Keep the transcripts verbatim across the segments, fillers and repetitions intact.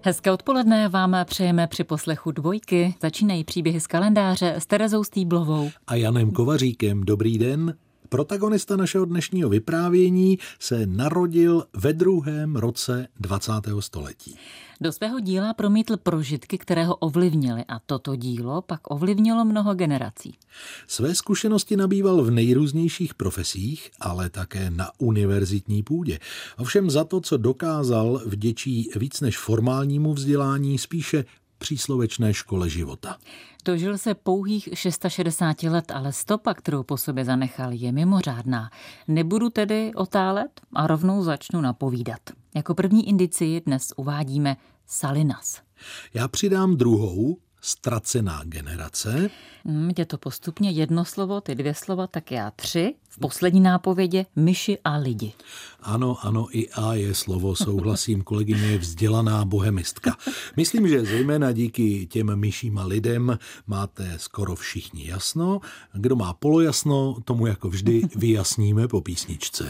Hezké odpoledne vám přejeme při poslechu Dvojky. Začínají příběhy z kalendáře s Terezou Stýblovou a Janem Kovaříkem. Dobrý den. Protagonista našeho dnešního vyprávění se narodil ve druhém roce dvacátého století. Do svého díla promítl prožitky, které ho ovlivnily, a toto dílo pak ovlivnilo mnoho generací. Své zkušenosti nabýval v nejrůznějších profesích, ale také na univerzitní půdě. Ovšem za to, co dokázal, vděčí víc než formálnímu vzdělání, spíše příslovečné škole života. Dožil se pouhých šedesát šest let, ale stopa, kterou po sobě zanechal, je mimořádná. Nebudu tedy otálet a rovnou začnu napovídat. Jako první indicii dnes uvádíme Salinas. Já přidám druhou, ztracená generace. Hmm, je to postupně jedno slovo, ty dvě slova, tak já tři. V poslední nápovědě myši a lidi. Ano, ano, i A je slovo, souhlasím, kolegyně je vzdělaná bohemistka. Myslím, že zejména díky těm myším a lidem máte skoro všichni jasno. Kdo má polojasno, tomu jako vždy vyjasníme po písničce.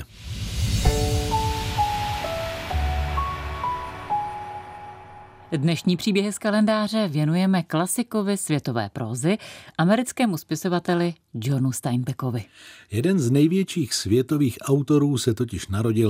Dnešní příběhy z kalendáře věnujeme klasikovi světové prózy, americkému spisovateli Johnu Steinbeckovi. Jeden z největších světových autorů se totiž narodil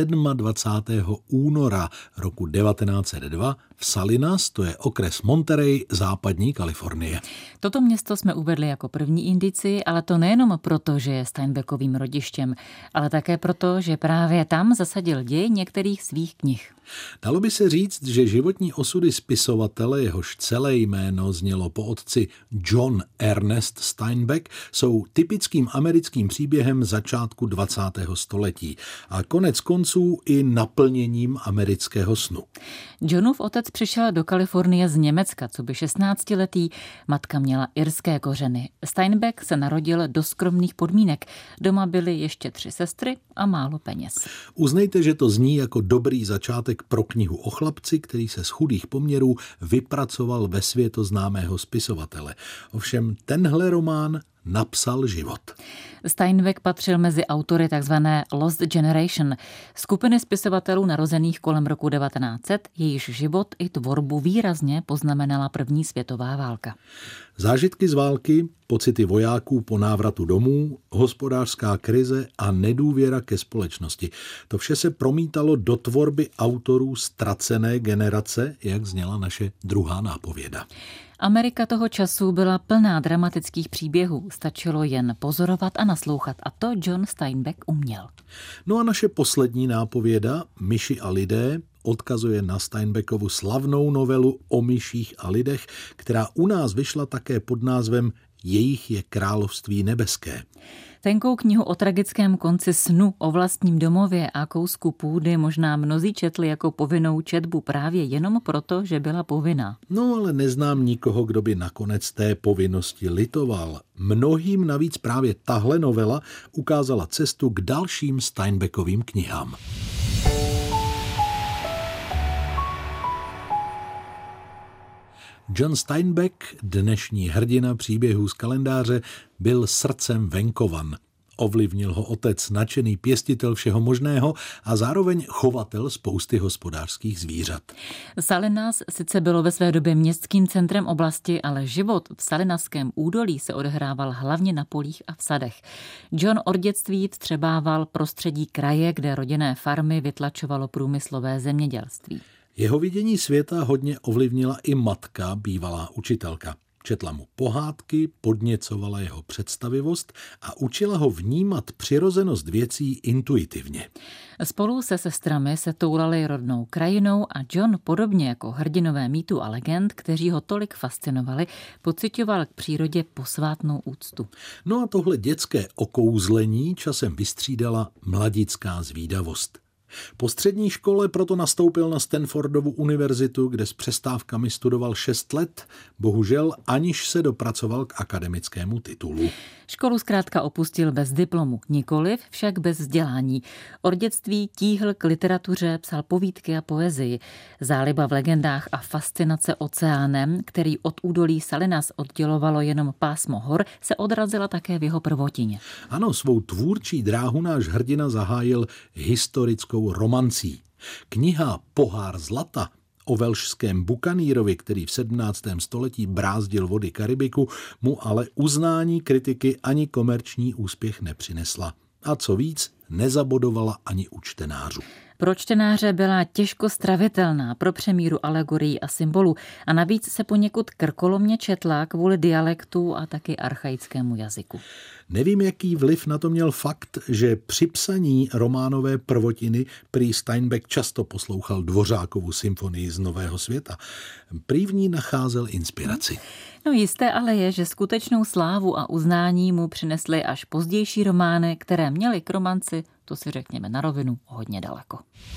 dvacátého sedmého února roku devatenáct set dva v Salinas, to je okres Monterey, západní Kalifornie. Toto město jsme uvedli jako první indici, ale to nejenom proto, že je Steinbeckovým rodištěm, ale také proto, že právě tam zasadil děj některých svých knih. Dalo by se říct, že životní osudy spisovatele, jehož celé jméno znělo po otci John Ernest Steinbeck, jsou typickým americkým příběhem začátku dvacátého století a konec konců i naplněním amerického snu. Johnův otec přišel do Kalifornie z Německa, co by šestnáctiletý, matka měla irské kořeny. Steinbeck se narodil do skromných podmínek. Doma byly ještě tři sestry a málo peněz. Uznejte, že to zní jako dobrý začátek pro knihu o chlapci, který se z chudých poměrů vypracoval ve světoznámého spisovatele. Ovšem tenhle román napsal život. Steinbeck patřil mezi autory tzv. Lost Generation, skupiny spisovatelů narozených kolem roku devatenáct set, jejíž život i tvorbu výrazně poznamenala první světová válka. Zážitky z války, pocity vojáků po návratu domů, hospodářská krize a nedůvěra ke společnosti. To vše se promítalo do tvorby autorů ztracené generace, jak zněla naše druhá nápověda. Amerika toho času byla plná dramatických příběhů, stačilo jen pozorovat a naslouchat, a to John Steinbeck uměl. No a naše poslední nápověda, Myši a lidé, odkazuje na Steinbeckovu slavnou novelu o myších a lidech, která u nás vyšla také pod názvem Jejich je království nebeské. Tenkou knihu o tragickém konci snu o vlastním domově a kousku půdy možná mnozí četli jako povinnou četbu právě jenom proto, že byla povinná. No ale neznám nikoho, kdo by nakonec té povinnosti litoval. Mnohým navíc právě tahle novela ukázala cestu k dalším Steinbeckovým knihám. John Steinbeck, dnešní hrdina příběhů z kalendáře, byl srdcem venkovan. Ovlivnil ho otec, nadšený pěstitel všeho možného a zároveň chovatel spousty hospodářských zvířat. Salinas sice bylo ve své době městským centrem oblasti, ale život v Salinaském údolí se odehrával hlavně na polích a v sadech. John od dětství vstřebával prostředí kraje, kde rodinné farmy vytlačovalo průmyslové zemědělství. Jeho vidění světa hodně ovlivnila i matka, bývalá učitelka. Četla mu pohádky, podněcovala jeho představivost a učila ho vnímat přirozenost věcí intuitivně. Spolu se sestrami se toulali rodnou krajinou a John, podobně jako hrdinové mýtů a legend, kteří ho tolik fascinovali, pociťoval k přírodě posvátnou úctu. No a tohle dětské okouzlení časem vystřídala mladická zvídavost. Po střední škole proto nastoupil na Stanfordovu univerzitu, kde s přestávkami studoval šest let, bohužel aniž se dopracoval k akademickému titulu. Školu zkrátka opustil bez diplomu, nikoliv však bez vzdělání. Od dětství tíhl k literatuře, psal povídky a poezii. Záliba v legendách a fascinace oceánem, který od údolí Salinas oddělovalo jenom pásmo hor, se odrazila také v jeho prvotině. Ano, svou tvůrčí dráhu náš hrdina zahájil historickou romancí. Kniha Pohár zlata O velšském bukanírovi, který v sedmnáctém století brázdil vody Karibiku, mu ale uznání kritiky ani komerční úspěch nepřinesla. A co víc, nezabodovala ani u čtenářů. Pro čtenáře byla těžko stravitelná pro přemíru alegorií a symbolů a navíc se poněkud krkolomně četla kvůli dialektu a taky archaickému jazyku. Nevím, jaký vliv na to měl fakt, že při psaní románové prvotiny prý Steinbeck často poslouchal Dvořákovu symfonii z Nového světa. Prý v ní nacházel inspiraci. No jisté ale je, že skutečnou slávu a uznání mu přinesly až pozdější romány, které měly k romanci, to si řekněme na rovinu, hodně daleko.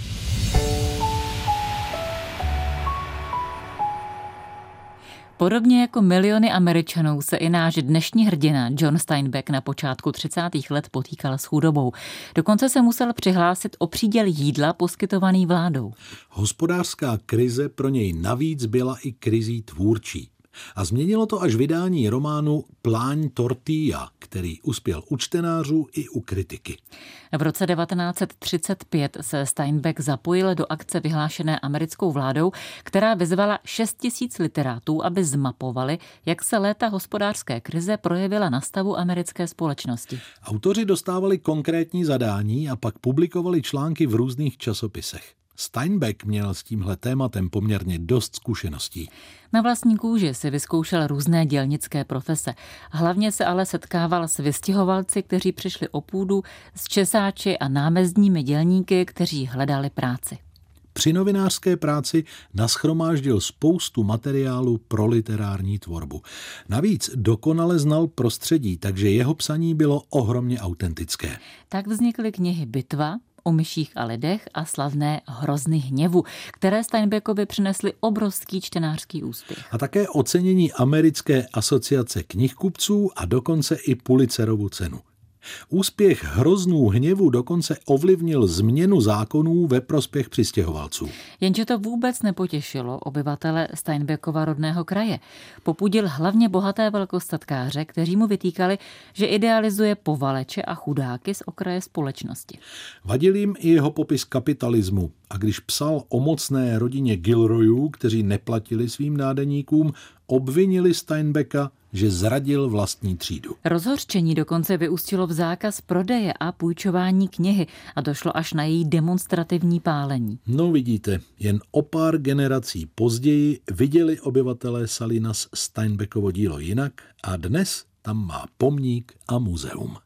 Podobně jako miliony Američanů se i náš dnešní hrdina John Steinbeck na počátku třicátých let potýkal s chudobou. Dokonce se musel přihlásit o příděl jídla poskytovaný vládou. Hospodářská krize pro něj navíc byla i krizí tvůrčí. A změnilo to až vydání románu Pláň tortilla, který uspěl u čtenářů i u kritiky. V roce devatenáct set třicet pět se Steinbeck zapojil do akce vyhlášené americkou vládou, která vyzvala šest tisíc literátů, aby zmapovali, jak se léta hospodářské krize projevila na stavu americké společnosti. Autoři dostávali konkrétní zadání a pak publikovali články v různých časopisech. Steinbeck měl s tímhle tématem poměrně dost zkušeností. Na vlastní kůži si vyzkoušel různé dělnické profese. Hlavně se ale setkával s vystěhovalci, kteří přišli o půdu, s česáči a námezdními dělníky, kteří hledali práci. Při novinářské práci nashromáždil spoustu materiálu pro literární tvorbu. Navíc dokonale znal prostředí, takže jeho psaní bylo ohromně autentické. Tak vznikly knihy Bitva, O myších a lidech a slavné Hrozny hněvu, které Steinbeckovi přinesly obrovský čtenářský úspěch. A také ocenění Americké asociace knihkupců a dokonce i Pulitzerovu cenu. Úspěch Hroznů hněvu dokonce ovlivnil změnu zákonů ve prospěch přistěhovalců. Jenže to vůbec nepotěšilo obyvatele Steinbeckova rodného kraje. Popudil hlavně bohaté velkostatkáře, kteří mu vytýkali, že idealizuje povaleče a chudáky z okraje společnosti. Vadil jim i jeho popis kapitalismu a když psal o mocné rodině Gilroyů, kteří neplatili svým nádeníkům, obvinili Steinbecka, že zradil vlastní třídu. Rozhořčení dokonce vyústilo v zákaz prodeje a půjčování knihy a došlo až na její demonstrativní pálení. No vidíte, jen o pár generací později viděli obyvatelé Salinas Steinbeckovo dílo jinak a dnes tam má pomník a muzeum.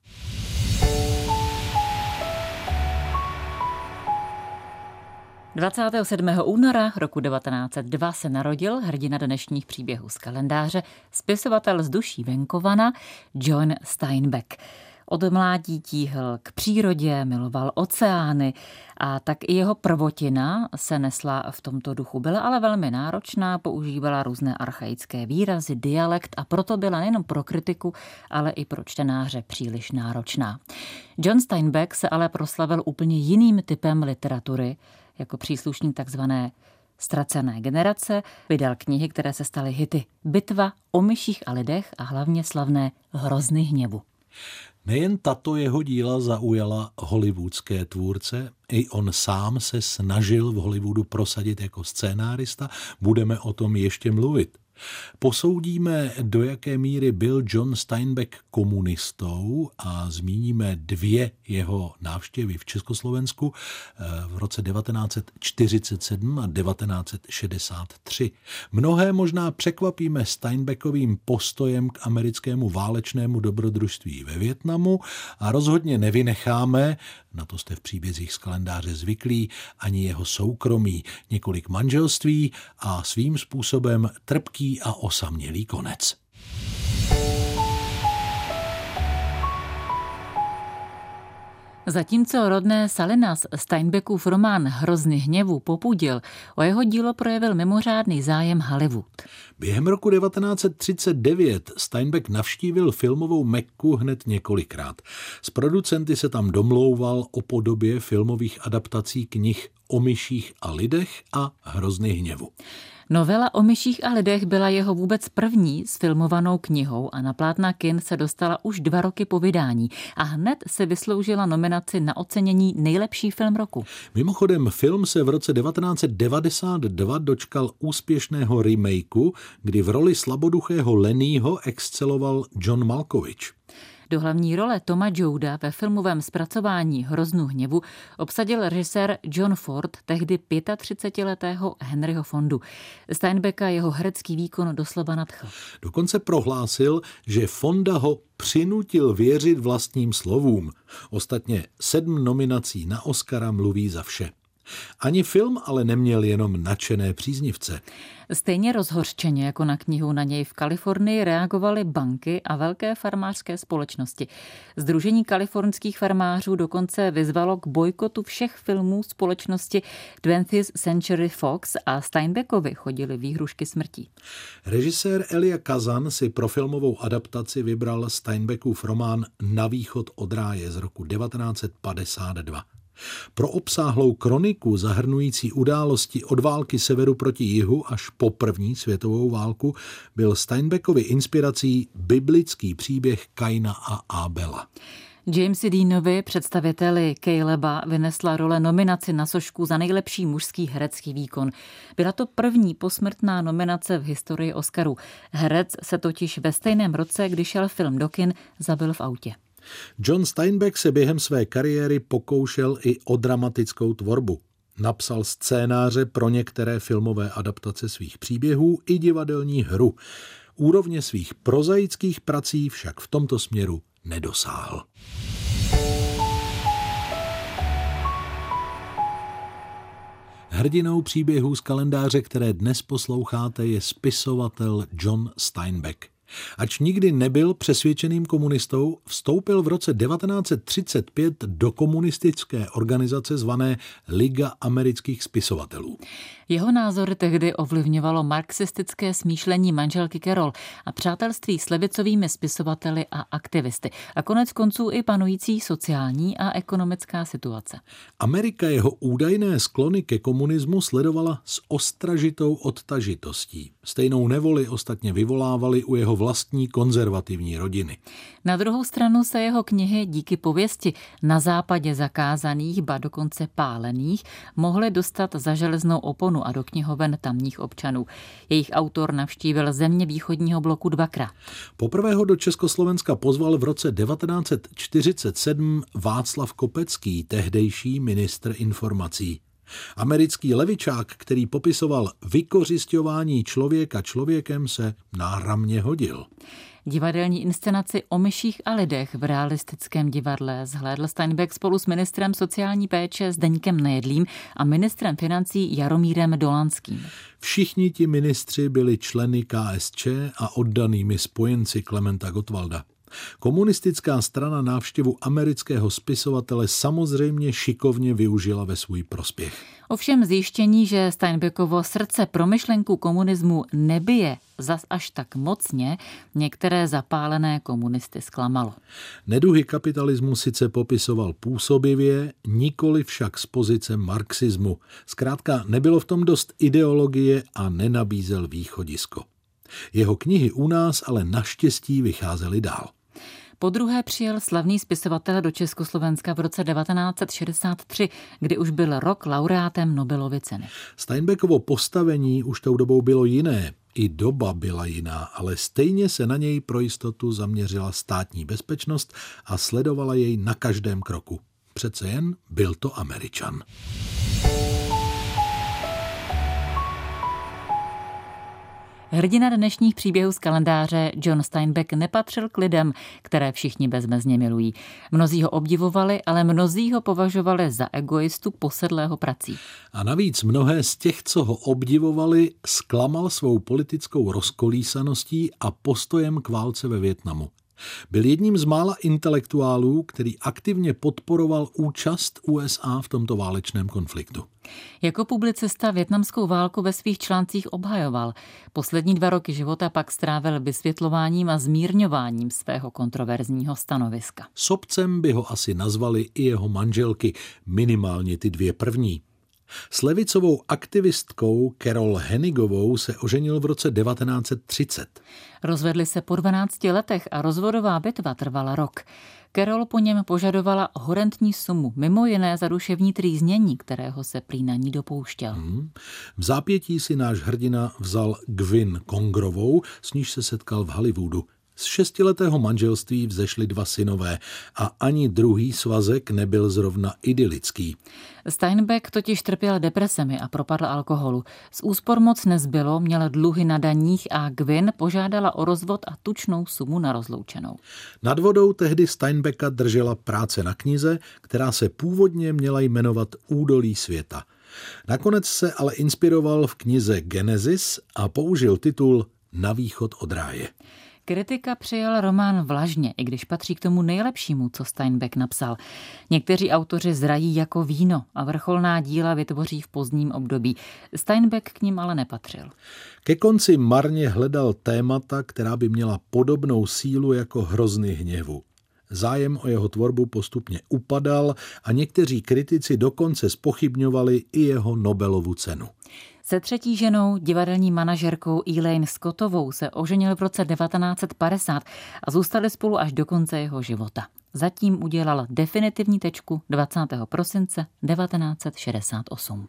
dvacátého sedmého února roku devatenáct set dva se narodil hrdina dnešních příběhů z kalendáře, spisovatel z duší venkovana John Steinbeck. Od mládí tíhl k přírodě, miloval oceány a tak i jeho prvotina se nesla v tomto duchu. Byla ale velmi náročná, používala různé archaické výrazy, dialekt a proto byla nejen pro kritiku, ale i pro čtenáře příliš náročná. John Steinbeck se ale proslavil úplně jiným typem literatury, jako příslušník takzvané ztracené generace, vydal knihy, které se staly hity. Bitva, O myších a lidech a hlavně slavné Hrozny hněvu. Nejen tato jeho díla zaujala hollywoodské tvůrce, i on sám se snažil v Hollywoodu prosadit jako scénárista, budeme o tom ještě mluvit. Posoudíme, do jaké míry byl John Steinbeck komunistou a zmíníme dvě jeho návštěvy v Československu v roce devatenáct set čtyřicet sedm a devatenáct set šedesát tři. Mnohé možná překvapíme Steinbeckovým postojem k americkému válečnému dobrodružství ve Vietnamu a rozhodně nevynecháme, na to jste v příbězích z kalendáře zvyklí, ani jeho soukromí, několik manželství a svým způsobem trpký a osamělý konec. Zatímco rodné Salinas Steinbeckův román Hrozny hněvu popudil, o jeho dílo projevil mimořádný zájem Hollywood. Během roku devatenáct set třicet devět Steinbeck navštívil filmovou Mekku hned několikrát. S producenty se tam domlouval o podobě filmových adaptací knih O myších a lidech a Hrozny hněvu. Novela o myších a lidech byla jeho vůbec první sfilmovanou knihou a na plátna kin se dostala už dva roky po vydání a hned se vysloužila nominaci na ocenění nejlepší film roku. Mimochodem, film se v roce devatenáct set devadesát dva dočkal úspěšného remakeu, kdy v roli slaboduchého Lennyho exceloval John Malkovich. Do hlavní role Toma Jouda ve filmovém zpracování Hroznu hněvu obsadil režisér John Ford, tehdy třicetiletého Henryho Fondu. Steinbecka jeho herecký výkon doslova nadchl. Dokonce prohlásil, že Fonda ho přinutil věřit vlastním slovům. Ostatně sedm nominací na Oscara mluví za vše. Ani film ale neměl jenom nadšené příznivce. Stejně rozhořčeně jako na knihu na něj v Kalifornii reagovaly banky a velké farmářské společnosti. Sdružení kalifornských farmářů dokonce vyzvalo k bojkotu všech filmů společnosti twentieth Century Fox a Steinbeckovi chodily výhrušky smrtí. Režisér Elia Kazan si pro filmovou adaptaci vybral Steinbeckův román Na východ od ráje z roku devatenáct set padesát dva. Pro obsáhlou kroniku zahrnující události od války severu proti jihu až po první světovou válku byl Steinbeckovi inspirací biblický příběh Kaina a Ábela. Jamesi Deanovi, představiteli Caleba, vynesla role nominaci na sošku za nejlepší mužský herecký výkon. Byla to první posmrtná nominace v historii Oscarů. Herec se totiž ve stejném roce, kdy šel film do kin, zabil v autě. John Steinbeck se během své kariéry pokoušel i o dramatickou tvorbu. Napsal scénáře pro některé filmové adaptace svých příběhů i divadelní hru. Úrovně svých prozaických prací však v tomto směru nedosáhl. Hrdinou příběhů z kalendáře, které dnes posloucháte, je spisovatel John Steinbeck. Ač nikdy nebyl přesvědčeným komunistou, vstoupil v roce devatenáct set třicet pět do komunistické organizace zvané Liga amerických spisovatelů. Jeho názory tehdy ovlivňovalo marxistické smýšlení manželky Carol a přátelství s levicovými spisovateli a aktivisty a konec konců i panující sociální a ekonomická situace. Amerika jeho údajné sklony ke komunismu sledovala s ostražitou odtažitostí. Stejnou nevoli ostatně vyvolávali u jeho vlastní konzervativní rodiny. Na druhou stranu se jeho knihy díky pověsti na západě zakázaných, ba dokonce pálených, mohly dostat za železnou oponu a do knihoven tamních občanů. Jejich autor navštívil země východního bloku dvakrát. Poprvé ho do Československa pozval v roce devatenáct set čtyřicet sedm Václav Kopecký, tehdejší ministr informací. Americký levičák, který popisoval vykořisťování člověka člověkem, se náramně hodil. Divadelní inscenaci o myších a lidech v realistickém divadle zhlédl Steinbeck spolu s ministrem sociální péče Zdeňkem Nejedlým a ministrem financí Jaromírem Dolanským. Všichni ti ministři byli členy K S Č a oddanými spojenci Klementa Gottwalda. Komunistická strana návštěvu amerického spisovatele samozřejmě šikovně využila ve svůj prospěch. Ovšem zjištění, že Steinbeckovo srdce pro myšlenku komunismu nebije zas až tak mocně, některé zapálené komunisty zklamalo. Neduhy kapitalismu sice popisoval působivě, nikoli však z pozice marxismu. Zkrátka nebylo v tom dost ideologie a nenabízel východisko. Jeho knihy u nás ale naštěstí vycházely dál. Podruhé přijel slavný spisovatel do Československa v roce devatenáct set šedesát tři, kdy už byl rok laureátem Nobelovy ceny. Steinbeckovo postavení už tou dobou bylo jiné. I doba byla jiná, ale stejně se na něj pro jistotu zaměřila státní bezpečnost a sledovala jej na každém kroku. Přece jen byl to Američan. Hrdina dnešních příběhů z kalendáře John Steinbeck nepatřil k lidem, které všichni bezmezně milují. Mnozí ho obdivovali, ale mnozí ho považovali za egoistu posedlého prací. A navíc mnohé z těch, co ho obdivovali, zklamal svou politickou rozkolísaností a postojem k válce ve Vietnamu. Byl jedním z mála intelektuálů, který aktivně podporoval účast U S A v tomto válečném konfliktu. Jako publicista vietnamskou válku ve svých článcích obhajoval. Poslední dva roky života pak strávil vysvětlováním a zmírňováním svého kontroverzního stanoviska. Sobcem by ho asi nazvali i jeho manželky, minimálně ty dvě první. S levicovou aktivistkou Carol Hennigovou se oženil v roce devatenáct set třicet. Rozvedli se po dvanácti letech a rozvodová bitva trvala rok. Carol po něm požadovala horentní sumu, mimo jiné za duševní trýznění, kterého se prý na ní dopouštěl. Hmm. V zápětí si náš hrdina vzal Gwyn Kongrovou, s níž se setkal v Hollywoodu. Z šestiletého manželství vzešli dva synové a ani druhý svazek nebyl zrovna idylický. Steinbeck totiž trpěl depresemi a propadl alkoholu. Z úspor moc nezbylo, měl dluhy na daních a Gwyn požádala o rozvod a tučnou sumu na rozloučenou. Nad vodou tehdy Steinbecka držela práce na knize, která se původně měla jmenovat Údolí světa. Nakonec se ale inspiroval v knize Genesis a použil titul Na východ od ráje. Kritika přijal román vlažně, i když patří k tomu nejlepšímu, co Steinbeck napsal. Někteří autoři zrají jako víno a vrcholná díla vytvoří v pozdním období. Steinbeck k nim ale nepatřil. Ke konci marně hledal témata, která by měla podobnou sílu jako Hrozny hněvu. Zájem o jeho tvorbu postupně upadal a někteří kritici dokonce zpochybňovali i jeho Nobelovu cenu. Se třetí ženou, divadelní manažerkou Elaine Scottovou, se oženil v roce devatenáct set padesát a zůstali spolu až do konce jeho života. Zatím udělal definitivní tečku dvacátého prosince devatenáct set šedesát osm.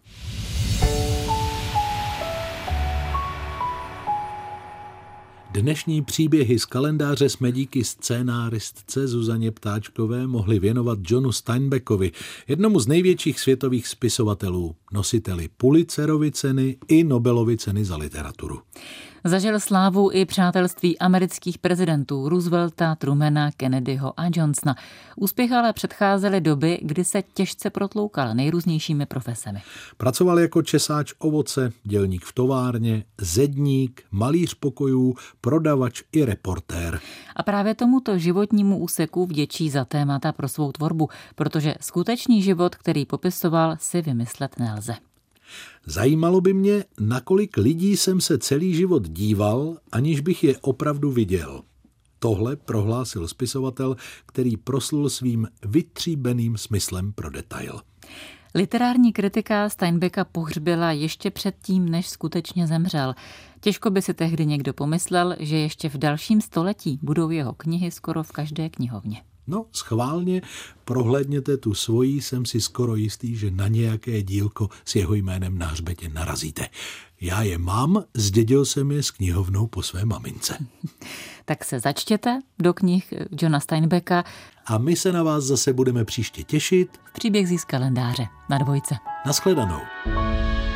Dnešní příběhy z kalendáře jsme díky scénáristce Zuzaně Ptáčkové mohli věnovat Johnu Steinbeckovi, jednomu z největších světových spisovatelů, nositeli Pulitzerovy ceny i Nobelovy ceny za literaturu. Zažil slávu i přátelství amerických prezidentů Roosevelta, Trumana, Kennedyho a Johnsona. Úspěch ale předcházely doby, kdy se těžce protloukal nejrůznějšími profesemi. Pracoval jako česáč ovoce, dělník v továrně, zedník, malíř pokojů, prodavač i reportér. A právě tomuto životnímu úseku vděčí za témata pro svou tvorbu, protože skutečný život, který popisoval, si vymyslet nelze. Zajímalo by mě, nakolik lidí jsem se celý život díval, aniž bych je opravdu viděl. Tohle prohlásil spisovatel, který proslul svým vytříbeným smyslem pro detail. Literární kritika Steinbecka pohřbila ještě předtím, než skutečně zemřel. Těžko by si tehdy někdo pomyslel, že ještě v dalším století budou jeho knihy skoro v každé knihovně. No, schválně prohlédněte tu svoji, jsem si skoro jistý, že na nějaké dílko s jeho jménem na hřbetě narazíte. Já je mám, zdědil jsem je s knihovnou po své mamince. Tak se začtěte do knih Johna Steinbecka. A my se na vás zase budeme příště těšit. V příběh z kalendáře na Dvojce. Naschledanou.